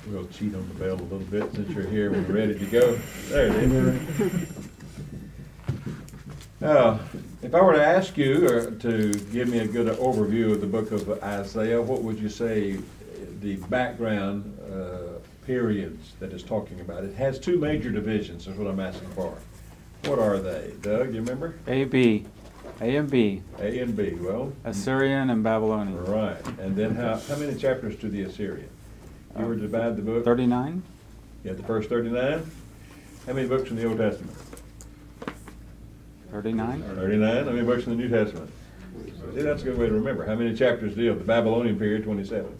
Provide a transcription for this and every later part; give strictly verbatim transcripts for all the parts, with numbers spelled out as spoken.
We'll cheat on the bell a little bit since you're here and we're ready to go. There it is. Now, if I were to ask you uh, to give me a good overview of the book of Isaiah, what would you say the background uh, periods that it's talking about? It has two major divisions, is what I'm asking for. What are they? Doug, you remember? A, B. A and B. A and B, well. Assyrian and Babylonian. Right, and then how, how many chapters to the Assyrian? You were to divide the book? thirty-nine? You had the first thirty-nine? How many books in the Old Testament? thirty-nine? thirty-nine. How many books in the New Testament? See, that's a good way to remember. How many chapters deal with the Babylonian period? twenty-seven.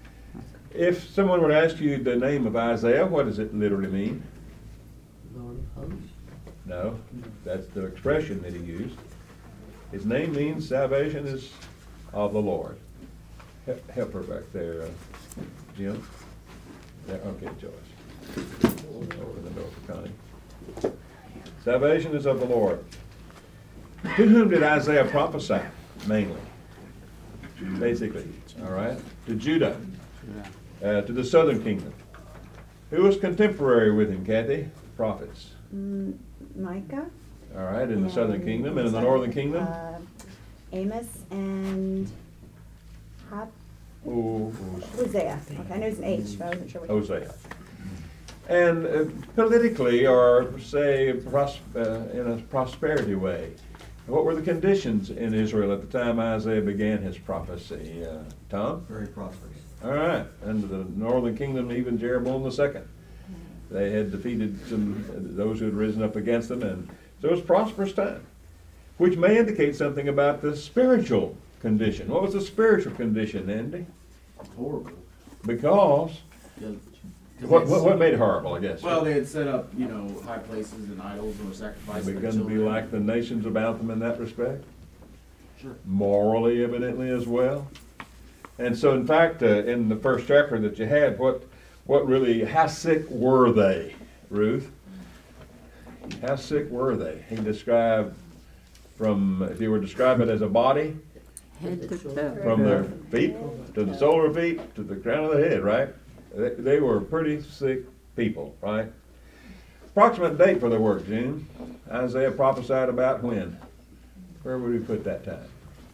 If someone were to ask you the name of Isaiah, what does it literally mean? Lord of hosts. No, that's the expression that he used. His name means salvation is of the Lord. He- Help her back there, uh, Jim. There, okay, Joyce. Open the door for Connie. Salvation is of the Lord. To whom did Isaiah prophesy, mainly? Basically, all right? To Judah, Yeah. uh, to the southern kingdom. Who was contemporary with him, Kathy? Prophets. Mm, Micah. All right, in the southern and kingdom, and in the southern- northern kingdom? uh, Amos and Hop, Oh, Hosea. Okay, I know it's an H, but I wasn't sure which. Hosea. And uh, politically, or say pros- uh, in a prosperity way, what were the conditions in Israel at the time Isaiah began his prophecy? Uh, Tom? Very prosperous. All right, and the northern kingdom, even Jeroboam the second. They had defeated some, those who had risen up against them, and so it was a prosperous time, which may indicate something about the spiritual condition. What was the spiritual condition, Andy? Horrible. Because, Yeah. what, what, what made it horrible, I guess? Well, they had set up, you know, high places and idols and were sacrificing They their begun to be children. like the nations about them in that respect, Sure. morally evidently as well. And so, in fact, uh, in the first chapter that you had, what, what really, how sick were they, Ruth? How sick were they? He described from, if you were to describe it as a body, Head to toe. from their feet to the sole of their feet to the crown of the head, right? They, they were pretty sick people, right? Approximate date for their work, June. Isaiah prophesied about when? Where would we put that time?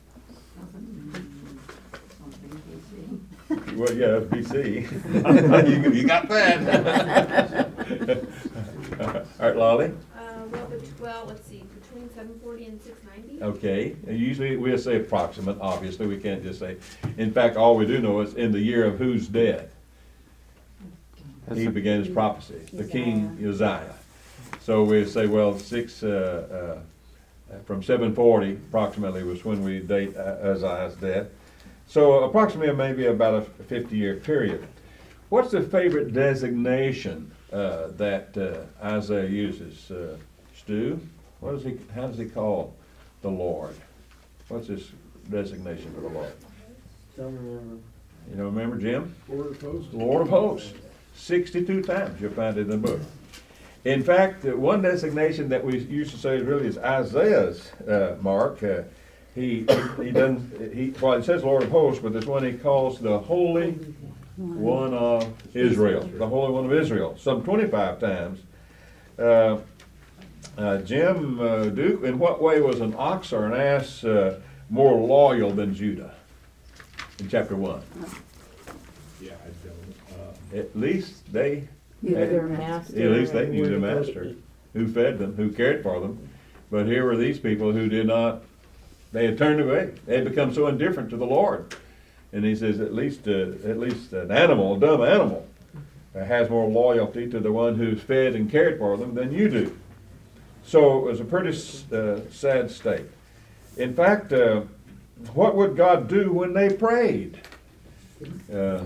Well, yeah, B C. You, you got that. All right, Lolly? Uh, well, bet- well, let's see, between seven forty and six ninety? Okay, usually we'll say approximate, obviously, we can't just say. In fact, all we do know is in the year of whose death That's he a- began his prophecy, the king Uzziah. So we say, well, six, uh, uh, from seven forty approximately was when we date uh, Uzziah's death. So approximately maybe about a fifty-year period. What's the favorite designation uh, that uh, Isaiah uses? Uh, Stu, what does he? How does he call the Lord? What's his designation for the Lord? Don't remember. You don't remember, Jim? Lord of hosts. Lord of hosts. sixty-two times you'll find it in the book. In fact, uh, one designation that we used to say really is Isaiah's uh, mark. Uh, he he doesn't he well it says Lord of hosts, but there's one he calls the Holy One of Israel, the Holy One of Israel, some twenty-five times. Uh, uh, Jim uh, Duke, in what way was an ox or an ass uh, more loyal than Judah? In chapter one. Yeah, I don't. At least they Knew their master. At least they and knew where their to go to master, eat. who fed them, who cared for them. But here were these people who did not, they had turned away. They had become so indifferent to the Lord. And he says, at least, uh, at least an animal, a dumb animal, uh, has more loyalty to the one who's fed and cared for them than you do. So it was a pretty uh, sad state. In fact, uh, what would God do when they prayed? Uh,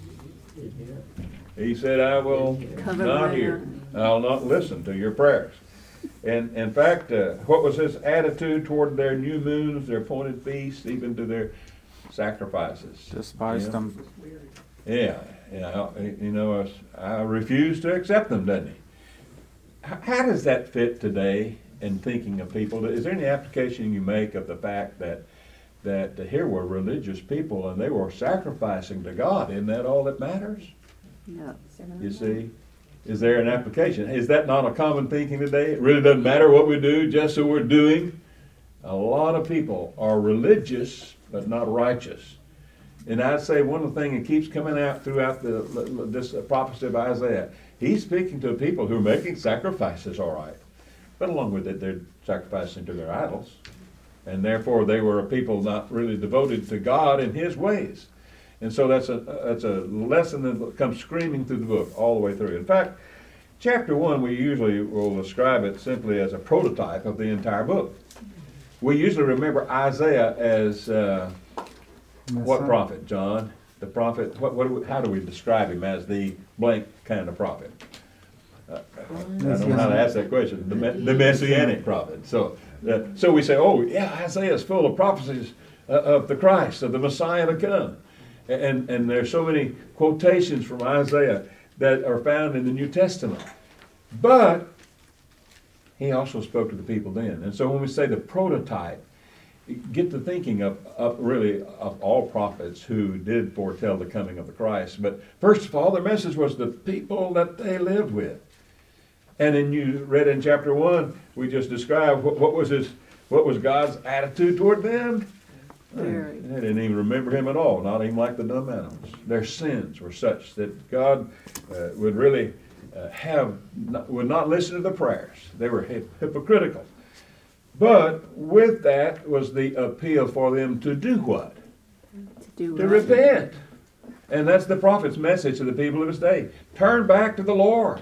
He said, I will Cover not my hear. eye. I'll not listen to your prayers. And in fact, uh, what was his attitude toward their new moons, their appointed feasts, even to their sacrifices? Despised Yeah. them. Yeah, yeah, you know, I refuse to accept them, doesn't he? H- How does that fit today in thinking of people? Is there any application you make of the fact that that here were religious people and they were sacrificing to God? Isn't that all that matters? No. You see? Is there an application? Is that not a common thinking today? It really doesn't matter what we do, just so we're doing. A lot of people are religious, but not righteous. And I'd say one of the things that keeps coming out throughout the, this prophecy of Isaiah, he's speaking to people who are making sacrifices, all right. But along with it, they're sacrificing to their idols. And therefore, they were a people not really devoted to God and His ways. And so that's a that's a lesson that comes screaming through the book all the way through. In fact, chapter one, we usually will describe it simply as a prototype of the entire book. We usually remember Isaiah as uh, what Messiah. prophet, John? The prophet. What, what? do we- How do we describe him as the blank kind of prophet? Uh, I don't know how to ask that question. The, me- the messianic prophet. So, uh, so we say, oh yeah, Isaiah is full of prophecies uh, of the Christ, of the Messiah to come. And, and there's so many quotations from Isaiah that are found in the New Testament. But he also spoke to the people then. And so when we say the prototype, get to thinking of, of really of all prophets who did foretell the coming of the Christ. But first of all, their message was the people that they lived with. And then you read in chapter one, we just described what, what was his, what was God's attitude toward them. Very. They didn't even remember him at all, not even like the dumb animals. Their sins were such that God uh, would really uh, have, not, would not listen to the prayers. They were hip- hypocritical. But with that was the appeal for them to do what? To do To right. repent. And that's the prophet's message to the people of his day. Turn back to the Lord.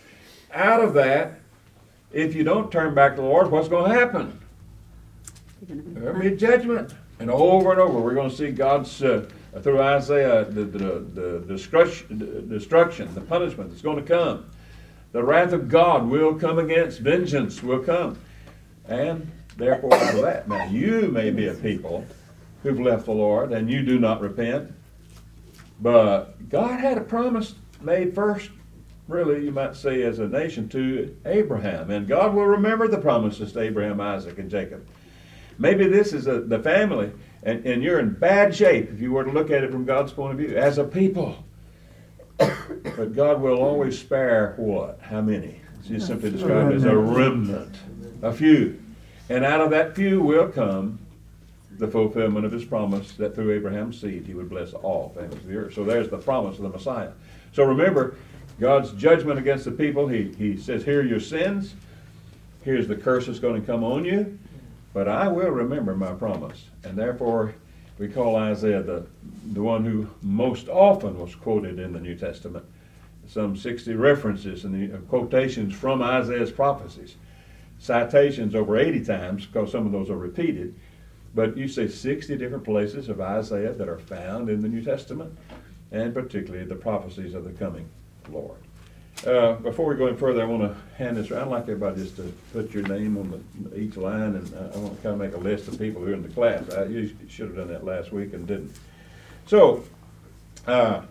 Out of that, if you don't turn back to the Lord, what's going to happen? You're gonna be There'll be judgment. And over and over, we're going to see God's, uh, through Isaiah, the, the, the destruction, the destruction, the punishment that's going to come. The wrath of God will come against, vengeance will come. And therefore, out of that, now you may be a people who've left the Lord and you do not repent. But God had a promise made first, really, you might say, as a nation to Abraham. And God will remember the promises to Abraham, Isaac, and Jacob. Maybe this is a, the family, and, and you're in bad shape if you were to look at it from God's point of view, as a people. But God will always spare what? How many? It's simply described as a remnant, a few. And out of that few will come the fulfillment of his promise that through Abraham's seed he would bless all families of the earth. So there's the promise of the Messiah. So remember, God's judgment against the people, he, he says, here are your sins. Here's the curse that's going to come on you. But I will remember my promise. And therefore, we call Isaiah the, the one who most often was quoted in the New Testament. Some sixty references and the uh, quotations from Isaiah's prophecies. Citations over eighty times, because some of those are repeated. But you say sixty different places of Isaiah that are found in the New Testament, and particularly the prophecies of the coming Lord. Uh, before we go any further, I want to hand this around. I'd like everybody just to put your name on the, each line, and I, I want to kind of make a list of people who are in the class. I usually should have done that last week and didn't. So, uh,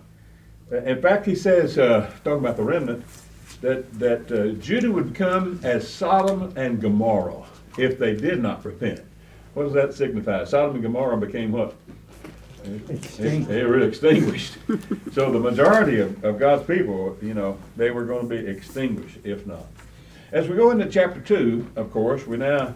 in fact, he says, uh, talking about the remnant, that, that uh, Judah would come as Sodom and Gomorrah if they did not repent. What does that signify? Sodom and Gomorrah became what? Extinguished. They were extinguished. So the majority of, of God's people, you know, they were going to be extinguished if not. As we go into chapter two, of course, we now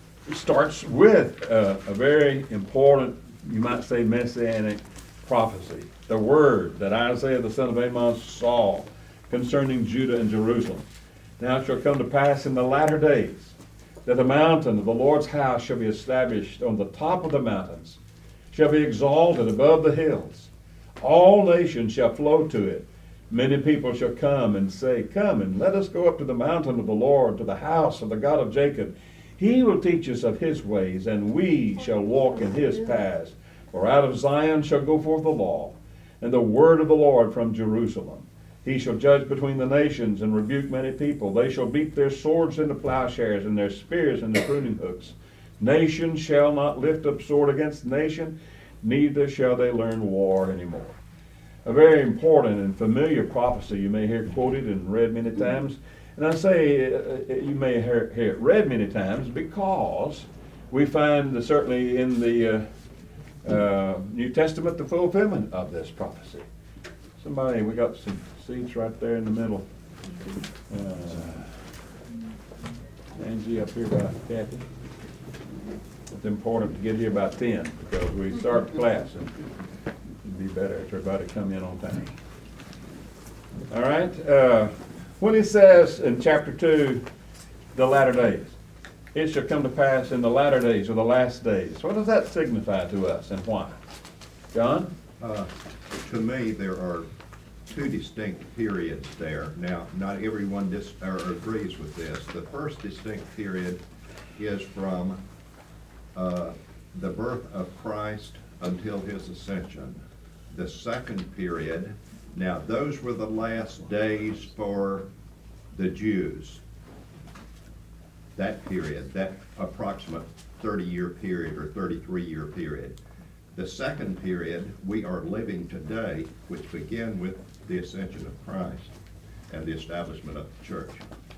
starts with uh, a very important, you might say, messianic prophecy. The word that Isaiah the son of Amos saw concerning Judah and Jerusalem. Now it shall come to pass in the latter days that the mountain of the Lord's house shall be established on the top of the mountains, shall be exalted above the hills. All nations shall flow to it. Many people shall come and say, come and let us go up to the mountain of the Lord, to the house of the God of Jacob. He will teach us of his ways, and we shall walk in his paths. For out of Zion shall go forth the law, and the word of the Lord from Jerusalem. He shall judge between the nations and rebuke many people. They shall beat their swords into plowshares and their spears into pruning hooks. Nation shall not lift up sword against nation, neither shall they learn war anymore. A very important and familiar prophecy you may hear quoted and read many times. And I say uh, you may hear, hear it read many times because we find uh, certainly in the uh, uh, New Testament the fulfillment of this prophecy. Somebody, we got some seats right there in the middle. Uh, Angie up here by Kathy. It's important to get here by ten because we start class and it'd be better if everybody come in on time. All right, uh, when he says in chapter two, the latter days, it shall come to pass in the latter days or the last days. What does that signify to us and why? John? Uh, To me, there are two distinct periods there. Now, not everyone dis, or agrees with this. The first distinct period is from uh, the birth of Christ until his ascension. The second period, now those were the last days for the Jews. That period, that approximate thirty-year period or thirty-three-year period. The second period we are living today, which began with the ascension of Christ and the establishment of the church.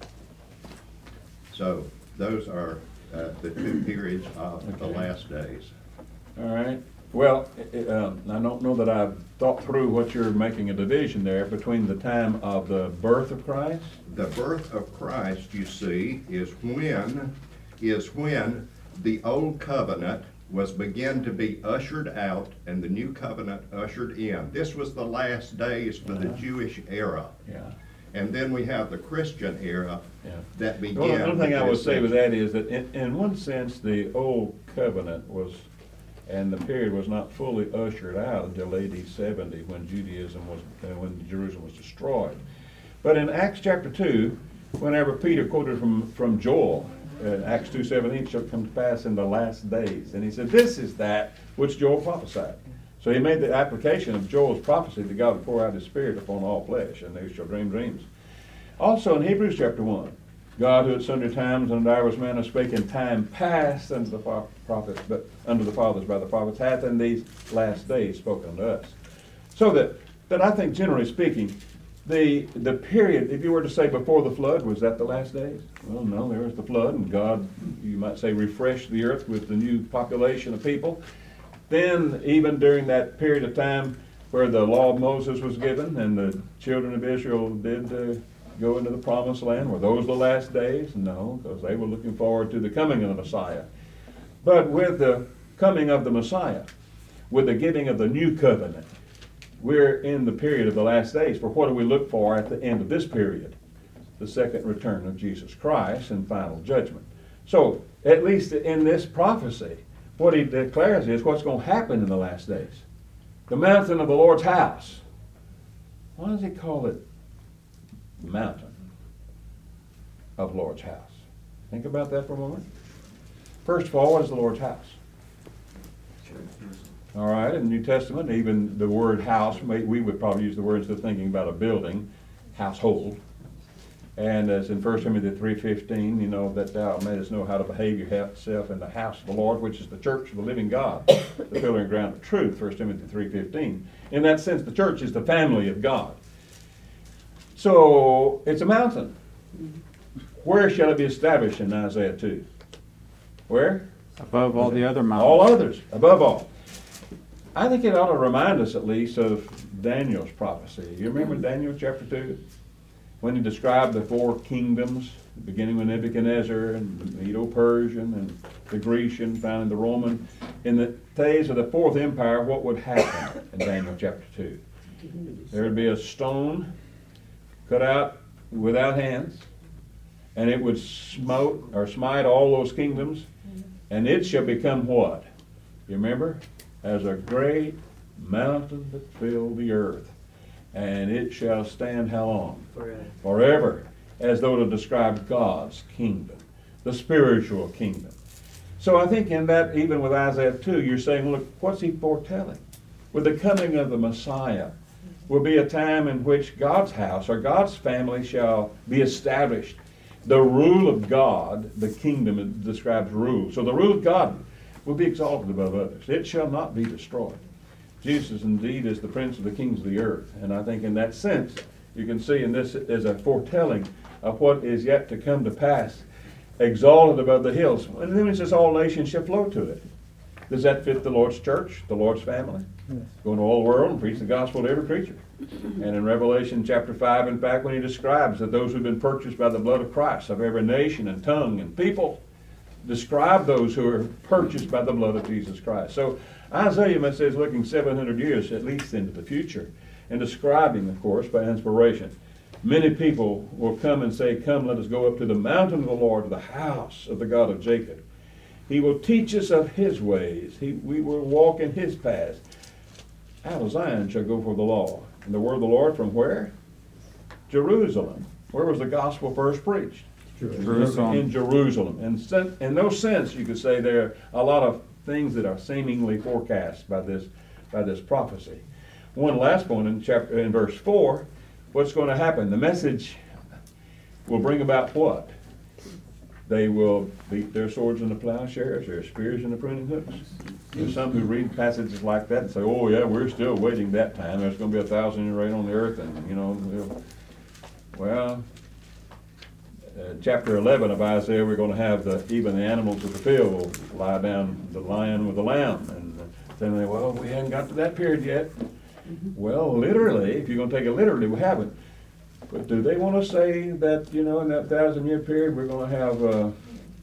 So those are uh, the two periods of the Okay. last days. All right. Well, i- um, I don't know that I've thought through what you're making a division there between the time of the birth of Christ. The birth of Christ, you see, is when, is when the old covenant was began to be ushered out and the new covenant ushered in. This was the last days for the Uh-huh. Jewish era. Yeah. And then we have the Christian era Yeah. that began. Well, the other thing I would say with that. that is that in, in one sense, the old covenant was, and the period was not fully ushered out until A D seventy when Judaism was, uh, when Jerusalem was destroyed. But in Acts chapter two, whenever Peter quoted from, from Joel, uh, Acts two seventeen, shall come to pass in the last days. And he said, this is that which Joel prophesied. So he made the application of Joel's prophecy that God would pour out his Spirit upon all flesh, and they shall dream dreams. Also in Hebrews chapter one, God who at sundry times and divers manners spake in time past unto the fa- prophets, but unto the fathers by the prophets, hath in these last days spoken unto us. So that, that I think generally speaking, the the period, if you were to say before the flood, was that the last days? Well, no, there was the flood, and God, you might say, refreshed the earth with the new population of people. Then, even during that period of time where the law of Moses was given and the children of Israel did uh, go into the promised land, were those the last days? No, because they were looking forward to the coming of the Messiah. But with the coming of the Messiah, with the giving of the new covenant, we're in the period of the last days. For what do we look for at the end of this period? The second return of Jesus Christ and final judgment. So, at least in this prophecy, what he declares is what's going to happen in the last days. The mountain of the Lord's house. Why does he call it the mountain of the Lord's house? Think about that for a moment. First of all, what is the Lord's house? All right, in the New Testament, even the word house, may- we would probably use the word instead of thinking about a building, household. And as in First Timothy three fifteen, you know, that thou mayest know how to behave yourself in the house of the Lord, which is the church of the living God, the pillar and ground of truth, First Timothy three fifteen. In that sense, the church is the family of God. So, it's a mountain. Where shall it be established in Isaiah two? Where? Above all the other mountains. All others, above all. I think it ought to remind us at least of Daniel's prophecy. You remember Daniel chapter two? When he described the four kingdoms, beginning with Nebuchadnezzar and the Medo-Persian and the Grecian, finally the Roman. In the days of the fourth empire, what would happen in Daniel chapter two? There would be a stone cut out without hands, and it would smote or smite all those kingdoms, and it shall become what? You remember? As a great mountain that filled the earth. And it shall stand how long? Forever. Forever. As though to describe God's kingdom, the spiritual kingdom. So I think in that, even with Isaiah two, you're saying, look, what's he foretelling? With the coming of the Messiah will be a time in which God's house or God's family shall be established. The rule of God, the kingdom, it describes rule. So the rule of God will be exalted above others. It shall not be destroyed. Jesus indeed is the prince of the kings of the earth. And I think in that sense, you can see in this as a foretelling of what is yet to come to pass, exalted above the hills. And then it says all nations shall flow to it. Does that fit the Lord's church, the Lord's family? Go into all the world and preach the gospel to every creature. And in Revelation chapter five, in fact, when he describes that those who've been purchased by the blood of Christ, of every nation and tongue and people, describe those who are purchased by the blood of Jesus Christ. So Isaiah says looking seven hundred years at least into the future, and describing, of course, by inspiration. Many people will come and say, come, let us go up to the mountain of the Lord, to the house of the God of Jacob. He will teach us of his ways. He, we will walk in his paths. Out of Zion shall go for the law. And the word of the Lord from where? Jerusalem. Where was the gospel first preached? Jerusalem. In Jerusalem. And sen- in no sense, you could say there are a lot of things that are seemingly forecast by this, by this prophecy. One last point in chapter, in verse four, what's going to happen? The message will bring about what? They will beat their swords into plowshares, their spears into pruning hooks. There's some who read passages like that and say, oh yeah, we're still waiting that time. There's going to be a thousand year reign on the earth, and you know, we'll, well, uh, chapter eleven of Isaiah, we're going to have the even the animals of the field will lie down the lion with the lamb, and uh, then they, well, we haven't got to that period yet. Well, literally, if you're going to take it literally, we haven't. But do they want to say that, you know, in that thousand year period, we're going to have uh,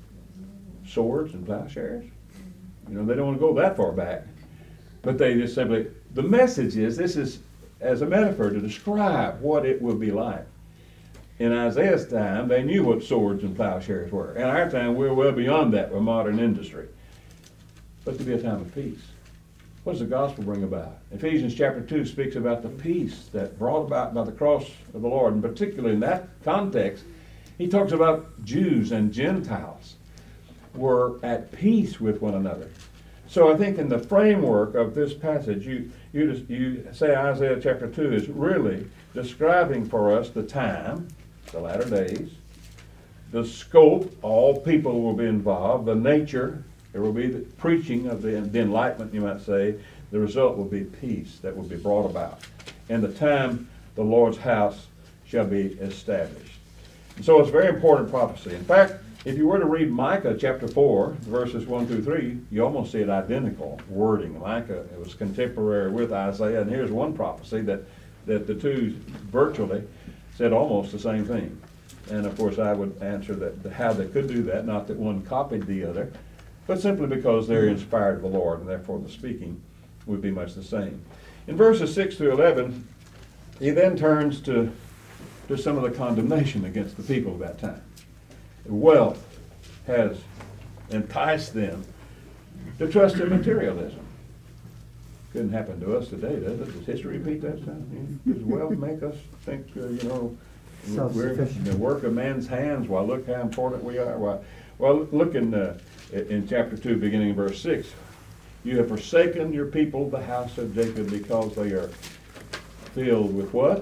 swords and plowshares? You know, they don't want to go that far back. But they just simply, the message is, this is as a metaphor to describe what it will be like. In Isaiah's time, they knew what swords and plowshares were. In our time, we're well beyond that with modern industry. But to be a time of peace. What does the gospel bring about? Ephesians chapter two speaks about the peace that brought about by the cross of the Lord. And particularly in that context, he talks about Jews and Gentiles were at peace with one another. So I think in the framework of this passage, you, you, just, you say Isaiah chapter two is really describing for us the time, the latter days, the scope, all people will be involved, the nature. There will be the preaching of the, the enlightenment, you might say. The result will be peace that will be brought about. And the time the Lord's house shall be established. And so it's a very important prophecy. In fact, if you were to read Micah chapter four, verses one through three, you almost see it identical wording. Micah, it was contemporary with Isaiah. And here's one prophecy that, that the two virtually said almost the same thing. And of course, I would answer that how they could do that, not that one copied the other, but simply because they're inspired of the Lord, and therefore the speaking would be much the same. In verses six through eleven, he then turns to, to some of the condemnation against the people of that time. Wealth has enticed them to trust in materialism. Couldn't happen to us today, does it? Does history repeat that stuff? Does wealth make us think, uh, you know, we're the work of man's hands? Well, look how important we are. Well, well look in uh, in chapter two, beginning in verse six. You have forsaken your people, the house of Jacob, because they are filled with what?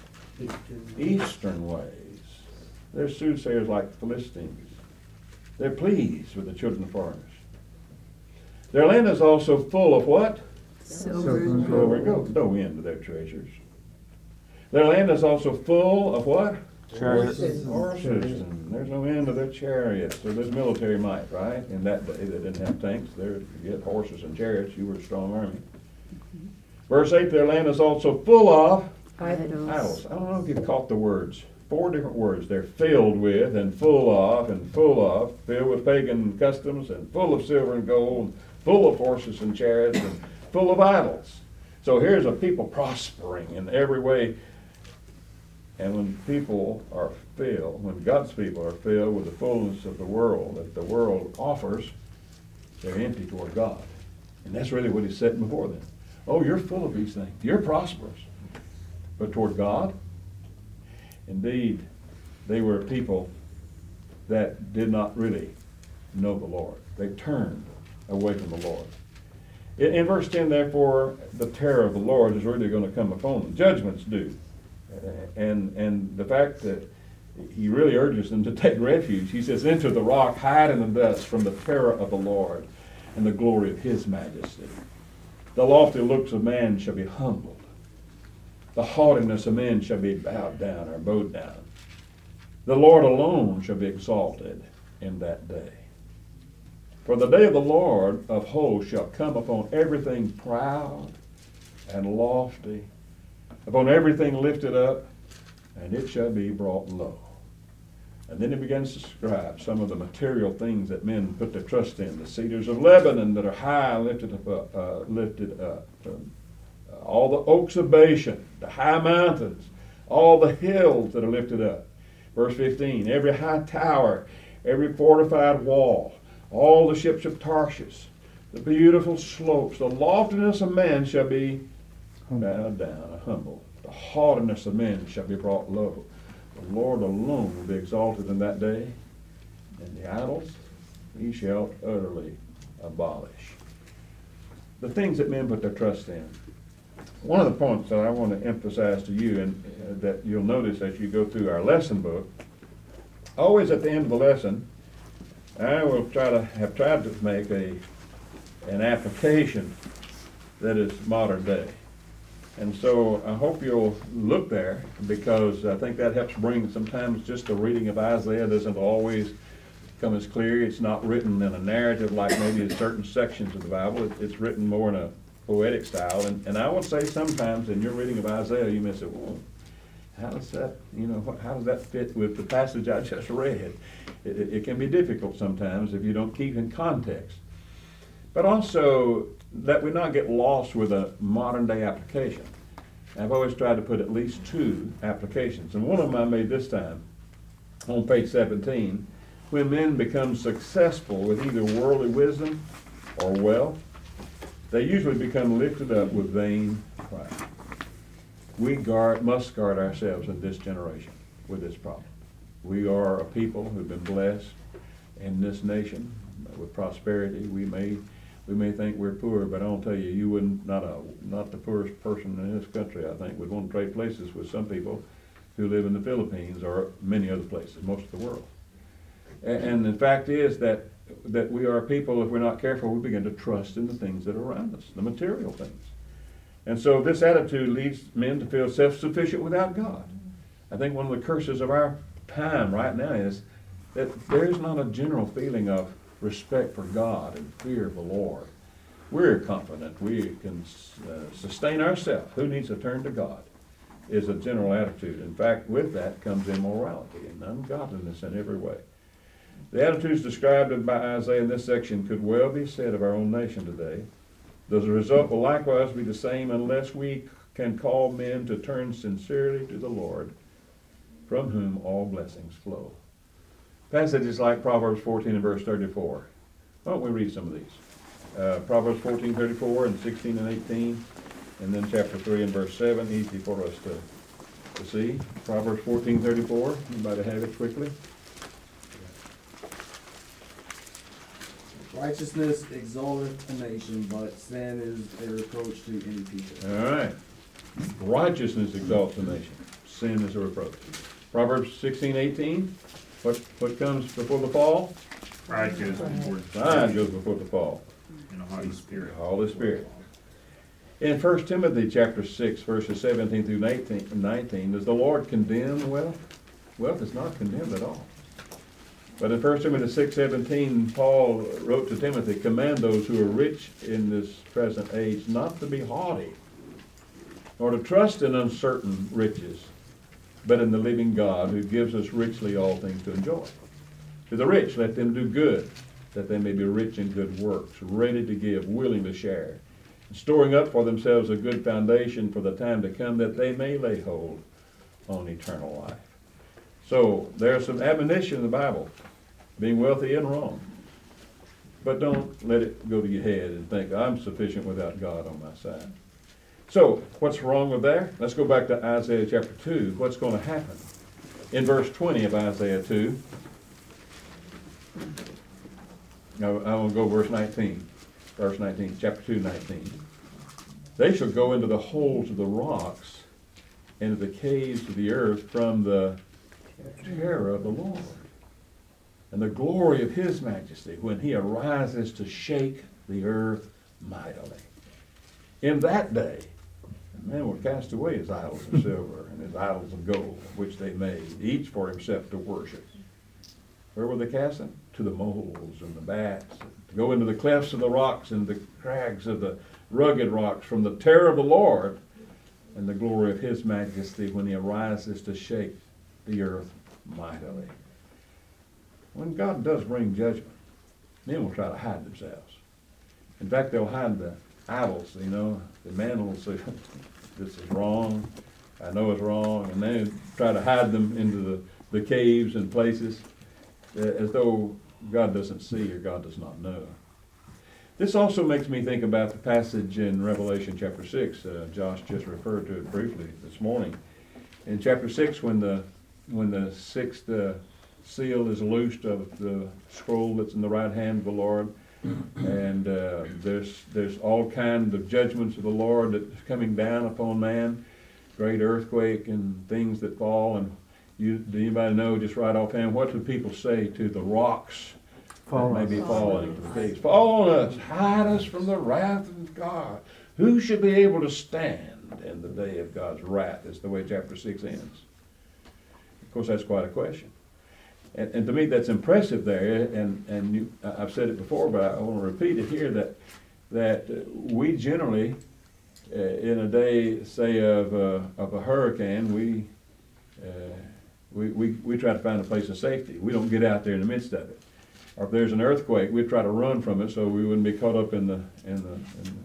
Eastern ways. They're soothsayers like Philistines. They're pleased with the children of foreigners. Their land is also full of what? Silver and Silver and gold. gold. No end to their treasures. Their land is also full of what? Chariots. Horses. And there's no end to their chariots. So there's military might, right? In that day, they didn't have tanks. There, you had horses and chariots. You were a strong army. Verse eight, their land is also full of Idols. idols. I don't know if you've caught the words. Four different words. They're filled with and full of and full of, filled with pagan customs and full of silver and gold, and full of horses and chariots and full of idols. So here's a people prospering in every way. And when people are filled, when God's people are filled with the fullness of the world that the world offers, they're empty toward God. And that's really what he's setting before them. Oh, you're full of these things. You're prosperous. But toward God, indeed, they were a people that did not really know the Lord. They turned away from the Lord. In, in verse ten, therefore, the terror of the Lord is really going to come upon them. Judgments do. And, and the fact that he really urges them to take refuge. He says, enter the rock, hide in the dust from the terror of the Lord and the glory of his majesty. The lofty looks of man shall be humbled. The haughtiness of men shall be bowed down or bowed down. The Lord alone shall be exalted in that day. For the day of the Lord of hosts shall come upon everything proud and lofty, upon everything lifted up, and it shall be brought low. And then he begins to describe some of the material things that men put their trust in. The cedars of Lebanon that are high lifted up, uh, lifted up. Um, uh, all the oaks of Bashan, the high mountains, all the hills that are lifted up. Verse fifteen, every high tower, every fortified wall, all the ships of Tarshish, the beautiful slopes, the loftiness of man shall be bowed down, humble. The haughtiness of men shall be brought low. The Lord alone will be exalted in that day, and the idols he shall utterly abolish. The things that men put their trust in. One of the points that I want to emphasize to you, and uh, that you'll notice as you go through our lesson book, always at the end of the lesson, I will try to have tried to make a an application that is modern day. And so I hope you'll look there, because I think that helps bring, sometimes just the reading of Isaiah doesn't always come as clear. It's not written in a narrative like maybe in certain sections of the Bible. It, it's written more in a poetic style. And, and I would say sometimes in your reading of Isaiah, you may say, well, how does that, you know, what, how does that fit with the passage I just read? It, it, it can be difficult sometimes if you don't keep in context. But also that we not get lost with a modern day application. I've always tried to put at least two applications, and one of them I made this time on page seventeen. When men become successful with either worldly wisdom or wealth, they usually become lifted up with vain pride. We guard, must guard ourselves in this generation with this problem. We are a people who've been blessed in this nation with prosperity. We may we may think we're poor, but I'll tell you, you wouldn't, not a not the poorest person in this country, I think, would want to trade places with some people who live in the Philippines or many other places, most of the world. And, and the fact is that that we are a people, if we're not careful, we begin to trust in the things that are around us, the material things. And so this attitude leads men to feel self-sufficient without God. I think one of the curses of our time right now is that there is not a general feeling of respect for God and fear of the Lord. We're confident we can uh, sustain ourselves. Who needs to turn to God is a general attitude. In fact, with that comes immorality and ungodliness in every way. The attitudes described by Isaiah in this section could well be said of our own nation today. The result will likewise be the same unless we can call men to turn sincerely to the Lord, from whom all blessings flow. Passages like Proverbs fourteen and verse thirty-four. Why don't we read some of these? Uh, Proverbs fourteen, thirty-four and sixteen and eighteen, and then chapter three and verse seven, easy for us to, to see. Proverbs fourteen, thirty-four, anybody have it quickly? Righteousness exalteth a nation, but sin is a reproach to any people. All right. Righteousness exalts a nation. Sin is a reproach. Proverbs sixteen, eighteen. What, what comes before the fall? Pride goes before Pride goes before the fall. and a haughty spirit. Holy Spirit. In First Timothy chapter six, verses seventeen through nineteen, does the Lord condemn wealth? Wealth is not condemned at all. But in First Timothy six, seventeen, Paul wrote to Timothy, command those who are rich in this present age not to be haughty, nor to trust in uncertain riches, but in the living God who gives us richly all things to enjoy. To the rich, let them do good, that they may be rich in good works, ready to give, willing to share, and storing up for themselves a good foundation for the time to come, that they may lay hold on eternal life. So there's some admonition in the Bible, being wealthy and wrong. But don't let it go to your head and think, I'm sufficient without God on my side. So, what's wrong with that? Let's go back to Isaiah chapter two. What's going to happen? In verse twenty of Isaiah two, now I will go verse nineteen. Verse nineteen, chapter two, nineteen. They shall go into the holes of the rocks, into the caves of the earth from the terror of the Lord, and the glory of his majesty, when he arises to shake the earth mightily. In that day, man will cast away his idols of silver and his idols of gold, which they made, each for himself to worship. Where will they cast them? To the moles and the bats, Go into the clefts of the rocks and the crags of the rugged rocks from the terror of the Lord and the glory of his majesty when he arises to shake the earth mightily. When God does bring judgment, men will try to hide themselves. In fact, they'll hide the idols, you know. The man will say, this is wrong, I know it's wrong, and they try to hide them into the, the caves and places uh, as though God doesn't see or God does not know. This also makes me think about the passage in Revelation chapter six. Uh, Josh just referred to it briefly this morning. In chapter six, when the when the sixth uh, seal is loosed of the scroll that's in the right hand of the Lord, and uh, there's there's all kinds of judgments of the Lord that's coming down upon man, great earthquake and things that fall. And you, do anybody know just right offhand what do people say to the rocks that may be falling into the caves? Fall on us, hide us from the wrath of God. Who should be able to stand in the day of God's wrath? Is the way chapter six ends. Of course, that's quite a question. And, and to me, that's impressive there. And, and you, I've said it before, but I want to repeat it here, that, that uh, we generally, uh, in a day, say, of, uh, of a hurricane, we, uh, we, we, we try to find a place of safety. We don't get out there in the midst of it. Or if there's an earthquake, we try to run from it so we wouldn't be caught up in the, in the, in the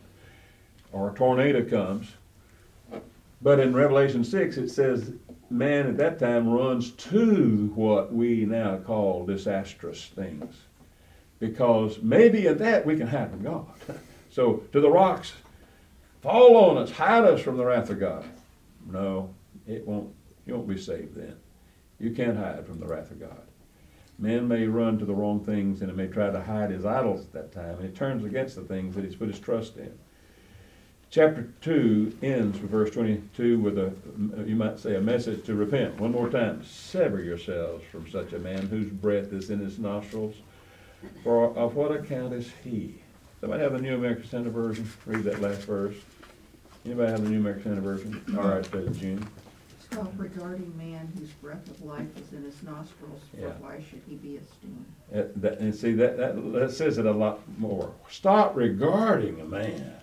or a tornado comes. But in Revelation six, it says, man at that time runs to what we now call disastrous things. Because maybe in that we can hide from God. So to the rocks, fall on us, hide us from the wrath of God. No, it won't, you won't be saved then. You can't hide from the wrath of God. Man may run to the wrong things, and it may try to hide his idols at that time, and it turns against the things that he's put his trust in. Chapter two ends with verse twenty-two with a, you might say, a message to repent. One more time. Sever yourselves from such a man whose breath is in his nostrils, for of what account is he? Somebody have the New American Standard Version? Read that last verse. Anybody have the New American Standard Version? All right, uh, June. Well, regarding man whose breath of life is in his nostrils, for Yeah. why should he be esteemed? Uh, that, and see, that, that, that says it a lot more. Stop regarding a man.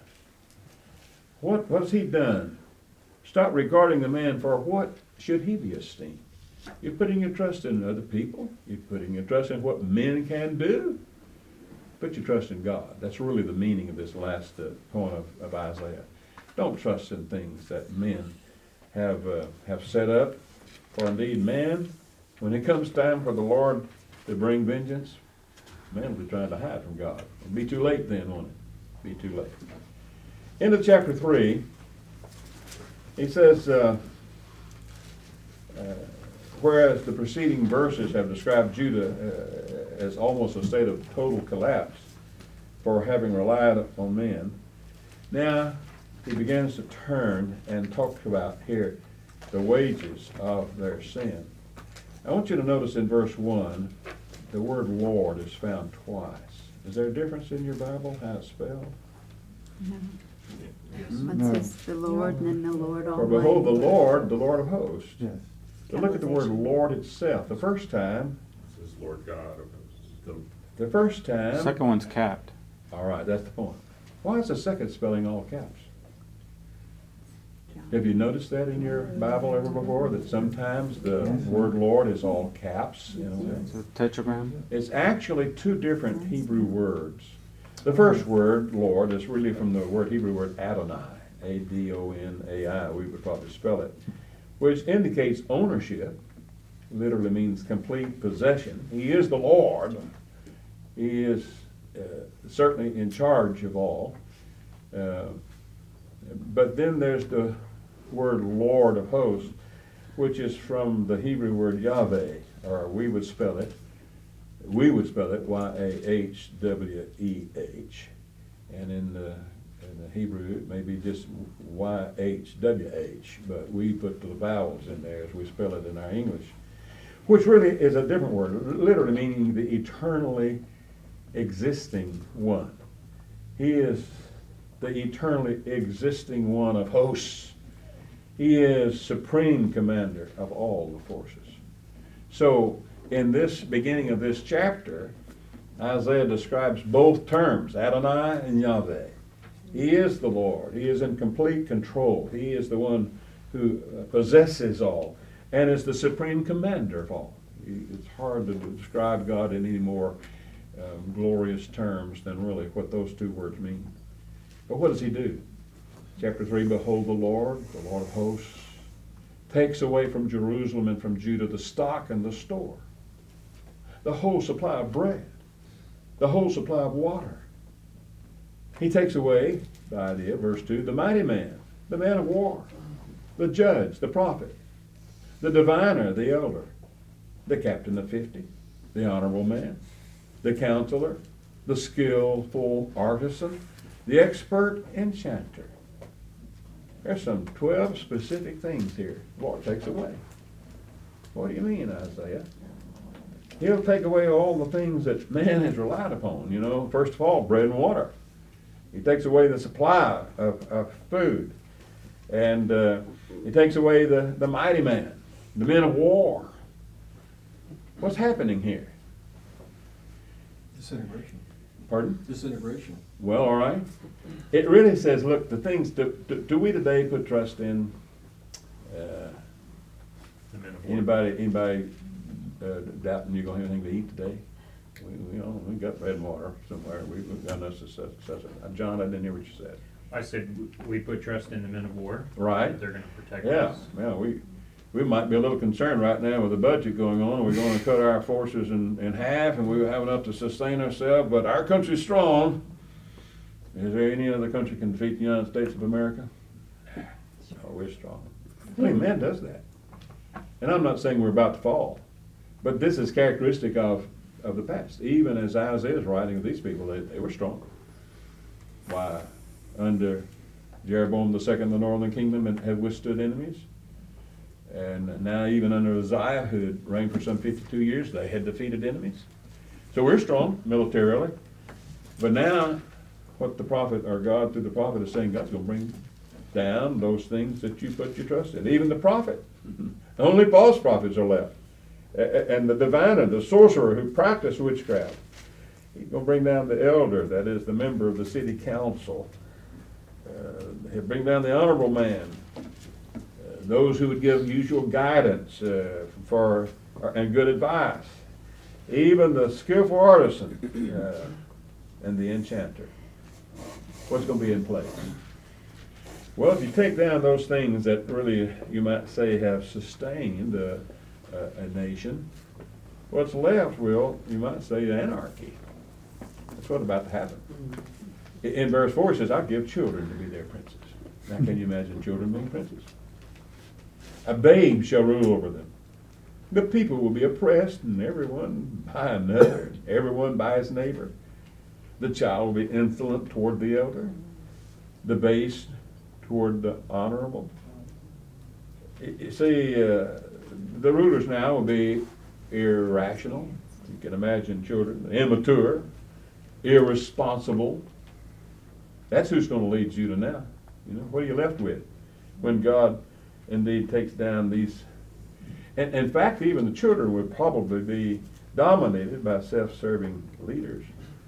What, what's he done? Stop regarding the man, for what should he be esteemed? You're putting your trust in other people. You're putting your trust in what men can do. Put your trust in God. That's really the meaning of this last uh, point of, of Isaiah. Don't trust in things that men have uh, have set up. For indeed, man, when it comes time for the Lord to bring vengeance, man will be trying to hide from God. It'll be too late then, won't it? Be too late. Into chapter three, he says, uh, uh, whereas the preceding verses have described Judah uh, as almost a state of total collapse for having relied on men, now he begins to turn and talk about here the wages of their sin. I want you to notice in verse one, the word Lord is found twice. Is there a difference in your Bible, how it's spelled? No. One says the Lord and then the Lord For Almighty. behold, the Lord, the Lord of hosts. Yes. But look at the word Lord itself. The first time, This is Lord God of hosts. the first time. Second one's capped. All right, that's the point. Why is the second spelling all caps? Have you noticed that in your Bible ever before, that sometimes the word Lord is all caps? You know, It's a tetragram. it's actually two different Hebrew words. The first word, Lord, is really from the word Hebrew word Adonai, A D O N A I, we would probably spell it, which indicates ownership, literally means complete possession. He is the Lord. He is uh, certainly in charge of all. Uh, but then there's the word Lord of hosts, which is from the Hebrew word Yahweh, or we would spell it, we would spell it Y A H W E H. And in the, in the Hebrew, it may be just Y H W H, but we put the vowels in there as we spell it in our English, which really is a different word, literally meaning the eternally existing one. He is the eternally existing one of hosts. He is supreme commander of all the forces. So in this beginning of this chapter, Isaiah describes both terms, Adonai and Yahweh. He is the Lord. He is in complete control. He is the one who possesses all and is the supreme commander of all. It's hard to describe God in any more um, glorious terms than really what those two words mean. But what does he do? Chapter three, behold the Lord, the Lord of hosts, takes away from Jerusalem and from Judah the stock and the store, the whole supply of bread, the whole supply of water. He takes away, the idea, verse two, the mighty man, the man of war, the judge, the prophet, the diviner, the elder, the captain of fifty, the honorable man, the counselor, the skillful artisan, the expert enchanter. There's some twelve specific things here the Lord takes away. What do you mean, Isaiah? He'll take away all the things that man has relied upon. You know, first of all, bread and water. He takes away the supply of, of food. And uh, he takes away the, the mighty man, the men of war. What's happening here? Disintegration. Pardon? Disintegration. Well, all right. It really says, look, the things, do, do, do we today put trust in uh, The men of war. anybody, anybody uh, doubting you're going to have anything to eat today? We, we, you know, we got bread and water somewhere. We, we've got us such, such a, John, I didn't hear what you said. I said, w- we put trust in the men of war. Right. That they're gonna protect Yeah, us. yeah, we, we might be a little concerned right now with the budget going on. We're gonna cut our forces in, in half and we have enough to sustain ourselves, but our country's strong. Is there any other country can defeat the United States of America? No, we're strong. I mean, man does that. And I'm not saying we're about to fall, but this is characteristic of, of the past. Even as Isaiah's writing of these people, they, they were strong. Why? Under Jeroboam the second, the northern kingdom had- had withstood enemies. And now even under Uzziah, who had reigned for some fifty-two years, they had defeated enemies. So we're strong militarily. But now, what the prophet, or God through the prophet is saying, God's going to bring down those things that you put your trust in. Even the prophet. Only false prophets are left. A- a- And the diviner, the sorcerer who practiced witchcraft. He's going to bring down the elder, that is the member of the city council. Uh, he'll bring down the honorable man. Uh, those who would give usual guidance uh, for uh, and good advice. Even the skillful artisan uh, and the enchanter. What's going to be in place? Well, if you take down those things that really, you might say, have sustained uh, a, a nation, what's left will, you might say, anarchy. That's what's about to happen. I- In verse four it says, I'll give children to be their princes. Now can you imagine children being princes? A babe shall rule over them. The people will be oppressed, and everyone by another, everyone by his neighbor. The child will be insolent toward the elder, the base toward the honorable. Y- You see, uh, the rulers now will be irrational. You can imagine children, immature, irresponsible. That's who's going to lead Judah now. You know, what are you left with when God indeed takes down these? And in fact, even the children would probably be dominated by self-serving leaders.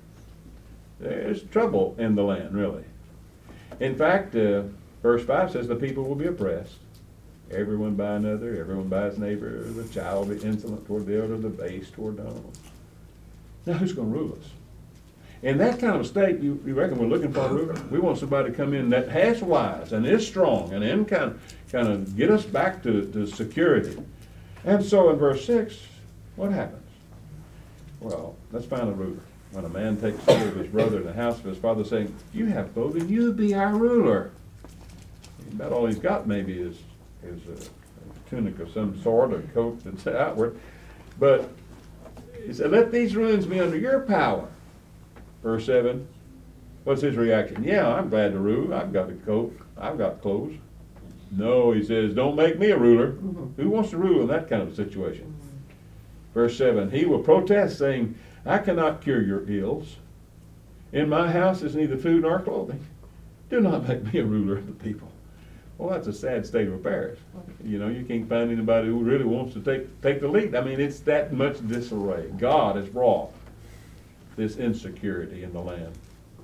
There's trouble in the land, really. In fact, uh, verse five says the people will be oppressed. Everyone by another, everyone by his neighbor. The child will be insolent toward the elder, the base toward the honorable. Now, who's going to rule us? In that kind of a state, you, you reckon we're looking for a ruler? We want somebody to come in that has wise and is strong and then kind of, kind of get us back to, to security. And so in verse six, what happens? Well, let's find a ruler. When a man takes care of his brother in the house of his father, saying, you have clothing, you be our ruler. About all he's got maybe is, is a, a tunic of some sort, a coat that's outward. But he said, let these ruins be under your power. Verse seven, what's his reaction? Yeah, I'm glad to rule. I've got a coat. I've got clothes. No, he says, don't make me a ruler. Who wants to rule in that kind of situation? Verse seven, he will protest, saying, I cannot cure your ills. In my house is neither food nor clothing. Do not make me a ruler of the people. Well, that's a sad state of affairs. You know, you can't find anybody who really wants to take, take the lead. I mean, it's that much disarray. God is wrought. this insecurity in the land.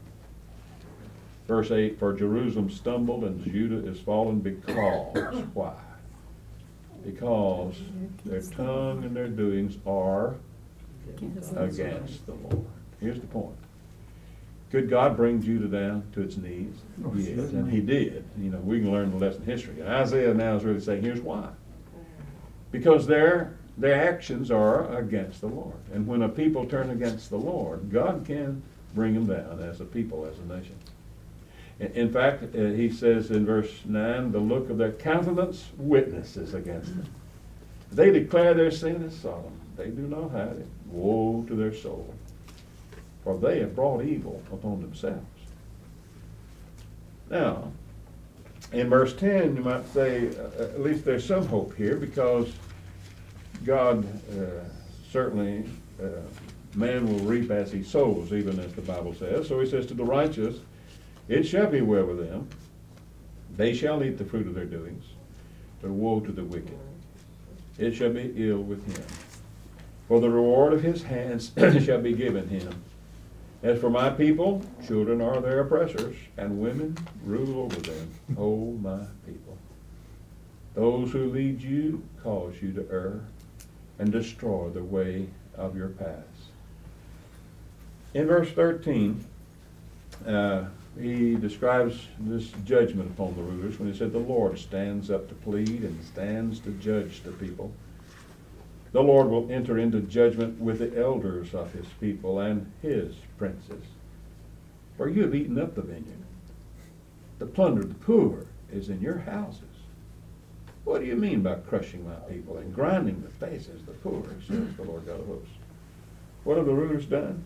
Verse eight, for Jerusalem stumbled and Judah is fallen because, why? Because their tongue and their doings are against the Lord. Here's the point. Could God bring Judah down to its knees? Yes, and he did. You know, we can learn the lesson in history. And Isaiah now is really saying, here's why. Because their their actions are against the Lord. And when a people turn against the Lord, God can bring them down as a people, as a nation. In, in fact, uh, he says in verse nine, the look of their countenance witnesses against them. They declare their sin as Sodom. They do not hide it. Woe to their soul. For they have brought evil upon themselves. Now, in verse ten, you might say, uh, at least there's some hope here, because God uh, certainly, uh, man will reap as he sows, even as the Bible says. So he says to the righteous, it shall be well with them. They shall eat the fruit of their doings. But woe to the wicked. It shall be ill with him. For the reward of his hands shall be given him. As for my people, children are their oppressors, and women rule over them. O my people. Those who lead you cause you to err, and destroy the way of your paths. In verse thirteen, uh, he describes this judgment upon the rulers when he said, the Lord stands up to plead and stands to judge the people. The Lord will enter into judgment with the elders of his people and his princes. For you have eaten up the vineyard. The plunder of the poor is in your houses. What do you mean by crushing my people and grinding the faces of the poor, says the Lord God of hosts? What have the rulers done?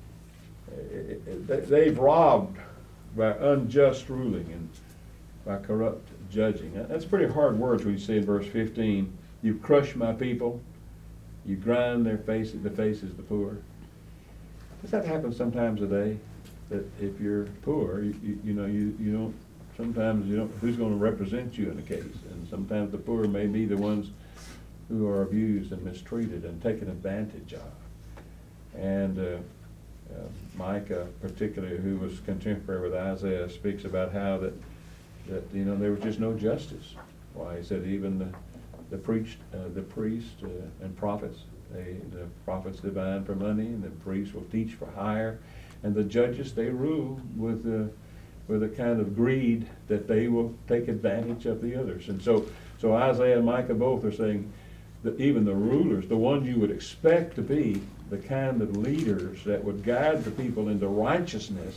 They've robbed by unjust ruling and by corrupt judging. That's pretty hard words when you see in verse fifteen, you crush my people, you grind their faces, the faces of the poor. Does that happen sometimes a day? That if you're poor, you, you, you know, you, you don't, sometimes you don't, who's going to represent you in a case? And sometimes the poor may be the ones who are abused and mistreated and taken advantage of. And uh, uh, Micah, particularly, who was contemporary with Isaiah, speaks about how that, that you know, there was just no justice. Why, he said even the, the preached, uh, the priests uh, and prophets, they, the prophets divine for money, and the priests will teach for hire, and the judges, they rule with uh, with a kind of greed that they will take advantage of the others. And so, so Isaiah and Micah both are saying that even the rulers, the ones you would expect to be the kind of leaders that would guide the people into righteousness,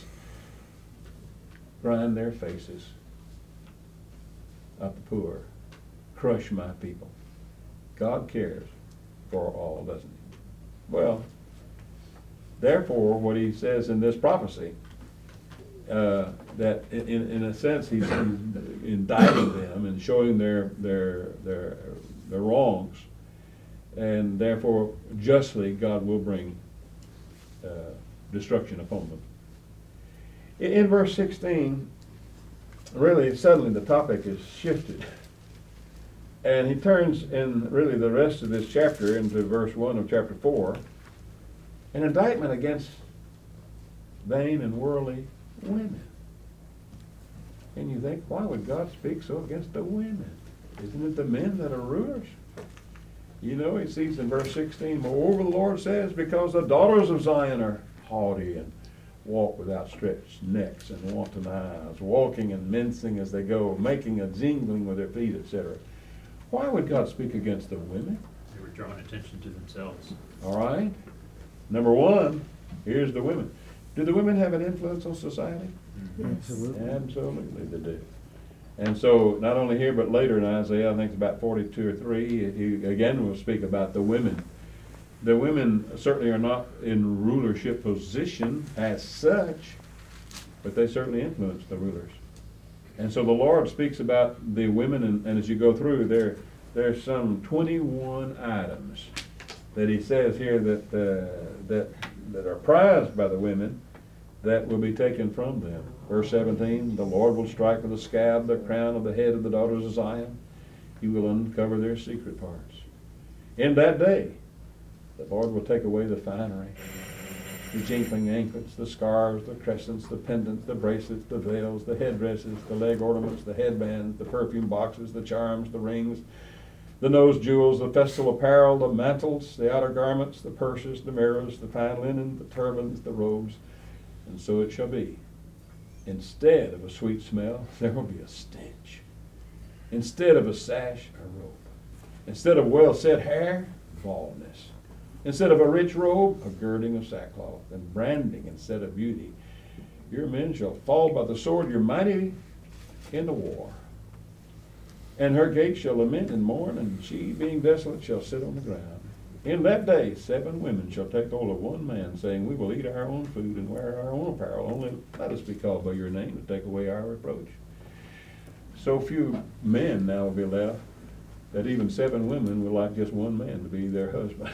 grind their faces of the poor, crush my people. God cares for all, doesn't he? Well, therefore, what he says in this prophecy, uh, that in, in a sense he's, he's indicting them and showing their, their, their, their wrongs, and therefore justly God will bring uh, destruction upon them. In, in verse sixteen, really suddenly the topic is shifted. And he turns in really the rest of this chapter into verse one of chapter four, an indictment against vain and worldly women. And you think, why would God speak so against the women? Isn't it the men that are rulers? You know, he sees in verse sixteen, moreover the Lord says, because the daughters of Zion are haughty and walk with outstretched necks and wanton eyes, walking and mincing as they go, making a jingling with their feet, et cetera. Why would God speak against the women? They were drawing attention to themselves. All right. Number one, here's the women. Do the women have an influence on society? Yes. Absolutely they do. And so, not only here, but later in Isaiah, I think it's about forty-two or three, he again will speak about the women. The women certainly are not in rulership position as such, but they certainly influence the rulers. And so the Lord speaks about the women, and, and as you go through, there there's some twenty-one items that he says here that uh, that that are prized by the women that will be taken from them. Verse seventeen, the Lord will strike with a scab the crown of the head of the daughters of Zion. He will uncover their secret parts. In that day, the Lord will take away the finery the jingling anklets, the scarves, the crescents, the pendants, the bracelets, the veils, the headdresses, the leg ornaments, the headbands, the perfume boxes, the charms, the rings, the nose jewels, the festal apparel, the mantles, the outer garments, the purses, the mirrors, the fine linen, the turbans, the robes. And so it shall be. Instead of a sweet smell, there will be a stench. Instead of a sash, a robe. Instead of well-set hair, baldness. Instead of a rich robe, a girding of sackcloth, and branding instead of beauty. Your men shall fall by the sword, your mighty in the war. And her gates shall lament and mourn, and she, being desolate, shall sit on the ground. In that day seven women shall take hold of one man, saying, we will eat our own food and wear our own apparel. Only let us be called by your name to take away our reproach. So few men now will be left, that even seven women will like just one man to be their husband.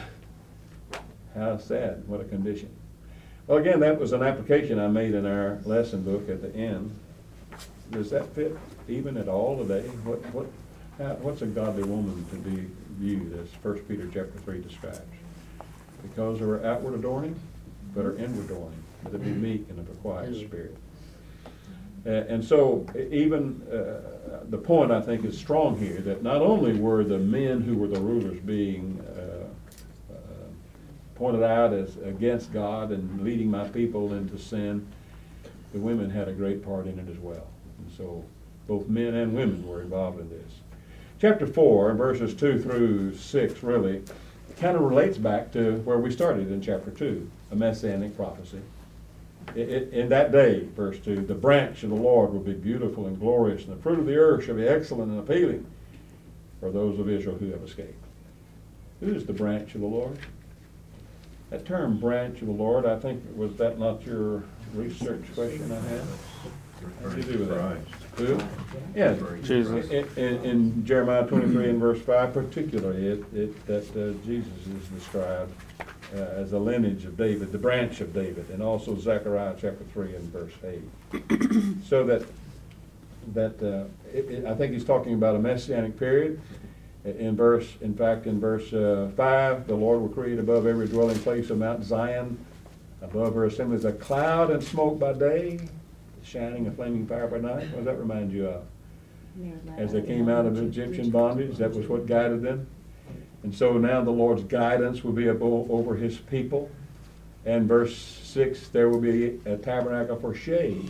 How sad, what a condition. Well, again, that was an application I made in our lesson book at the end. Does that fit even at all today? What, what, how, what's a godly woman to be viewed as First Peter chapter three describes? Because of her outward adorning, but her inward adorning, that it be meek and of a quiet spirit. Uh, and so even uh, the point, I think, is strong here, that not only were the men who were the rulers being uh, uh, pointed out as against God and leading my people into sin, the women had a great part in it as well. And so both men and women were involved in this. Chapter four, verses two through six, really kind of relates back to where we started in chapter two, a messianic prophecy. It, it, in that day, verse two, the branch of the Lord will be beautiful and glorious, and the fruit of the earth shall be excellent and appealing for those of Israel who have escaped. Who is the branch of the Lord? That term, branch of the Lord, I think, was that not your research question I had? How do you do with that? Who? Yeah. Jesus. In, in, in Jeremiah twenty-three and verse five particularly, it, it, that uh, Jesus is described uh, as a lineage of David, the branch of David, and also Zechariah chapter three and verse eight. So that, that uh, it, it, I think he's talking about a messianic period. In verse, in fact, in verse uh, five, the Lord will create above every dwelling place of Mount Zion, above her assemblies, a cloud and smoke by day, shining a flaming fire by night. What does that remind you of? As they came out of Egyptian bondage, that was what guided them. And so now the Lord's guidance will be abo- over his people. And verse six, there will be a tabernacle for shade,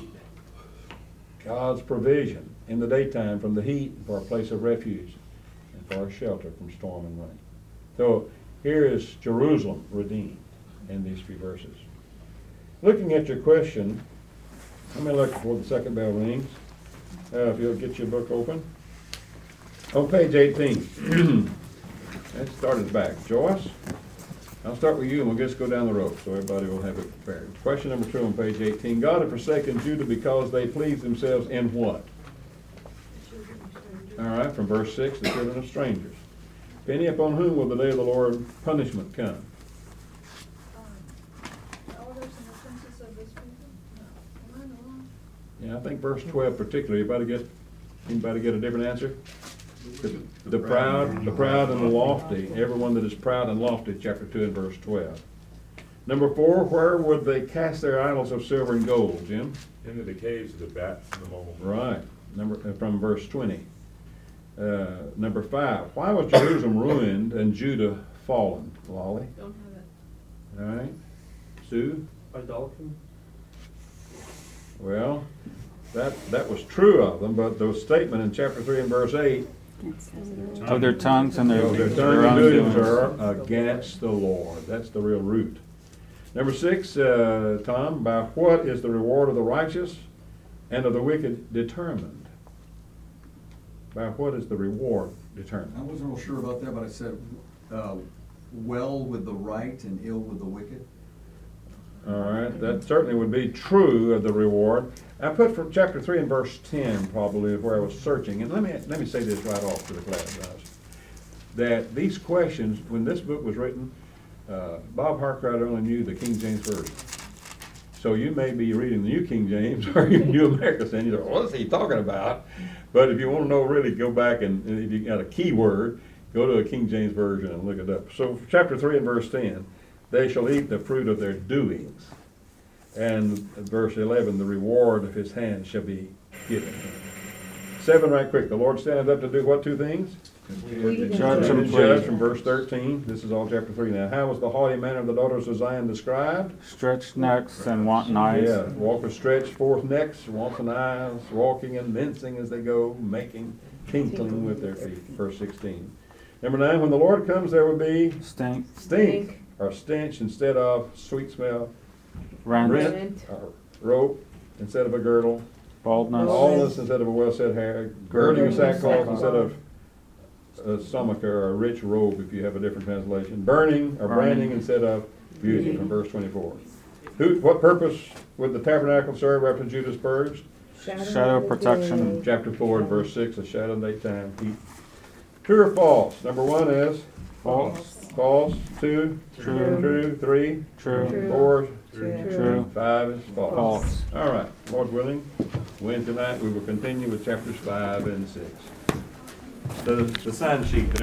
God's provision in the daytime from the heat, for a place of refuge, and for a shelter from storm and rain. So here is Jerusalem redeemed in these few verses. Looking at your question, let me look before the second bell rings. Uh, if you'll get your book open. On page eighteen. Let's start it back. Joyce, I'll start with you and we'll just go down the road so everybody will have it prepared. Question number two on page eighteen. God had forsaken Judah because they pleased themselves in what? All right, from verse six, the children of strangers. Penny, upon whom will the day of the Lord punishment come? Yeah, I think verse twelve particularly. Anybody get, anybody get a different answer? The, the proud, the proud and the lofty, everyone that is proud and lofty, chapter two and verse twelve. Number four, where would they cast their idols of silver and gold, Jim? Into the caves of the bats and the mole. Right, number, uh, from verse twenty. Uh, number five, why was Jerusalem ruined and Judah fallen? Lolly? Don't have it. All right. Sue? Idolatry? Well, that, that was true of them, but the statement in chapter three and verse eight, It says Of their tongues and their, so their their tongue own and doings doings. are against the Lord. That's the real root. Number six, uh, Tom, by what is the reward of the righteous and of the wicked determined? By what is the reward I determined? wasn't real sure about that, but I said, uh, well with the right and ill with the wicked. All right, that certainly would be true of the reward. I put from chapter three and verse ten probably where I was searching, and let me let me say this right off to the class, guys, that these questions, when this book was written, uh, Bob Harcroft only knew the King James Version. So you may be reading the New King James or you New American Standard, you say, what is he talking about? But if you want to know, really go back and, and if you got a key word, go to a King James Version and look it up. So chapter three and verse ten. they shall eat the fruit of their doings. And verse eleven, the reward of his hand shall be given him. Seven, right quick, the Lord standeth up to do what two things? Judge and Judge plead. from verse thirteen, this is all chapter three now. How was the haughty manner of the daughters of Zion described? Stretched necks and wanton eyes. Yeah, walk with stretched forth necks, wanton eyes, walking and mincing as they go, making, tinkling with their feet, verse sixteen. Number nine, when the Lord comes, there will be Stink, stink, or stench instead of sweet smell, rent, rent, or rope instead of a girdle, baldness, baldness instead of a well-set hair, girding of sackcloth instead of a stomacher or a rich robe, if you have a different translation, burning or branding instead of beauty, from verse twenty-four. Who, what purpose would the tabernacle serve after Judas purged? shadow protection, Chapter four and verse six, a shadow in daytime, heat. True or false? Number one is false, false, two, True. true, three, true, four, true, five is false. false. All right, Lord willing, when tonight we will continue with chapters five and six. The, the sign sheet that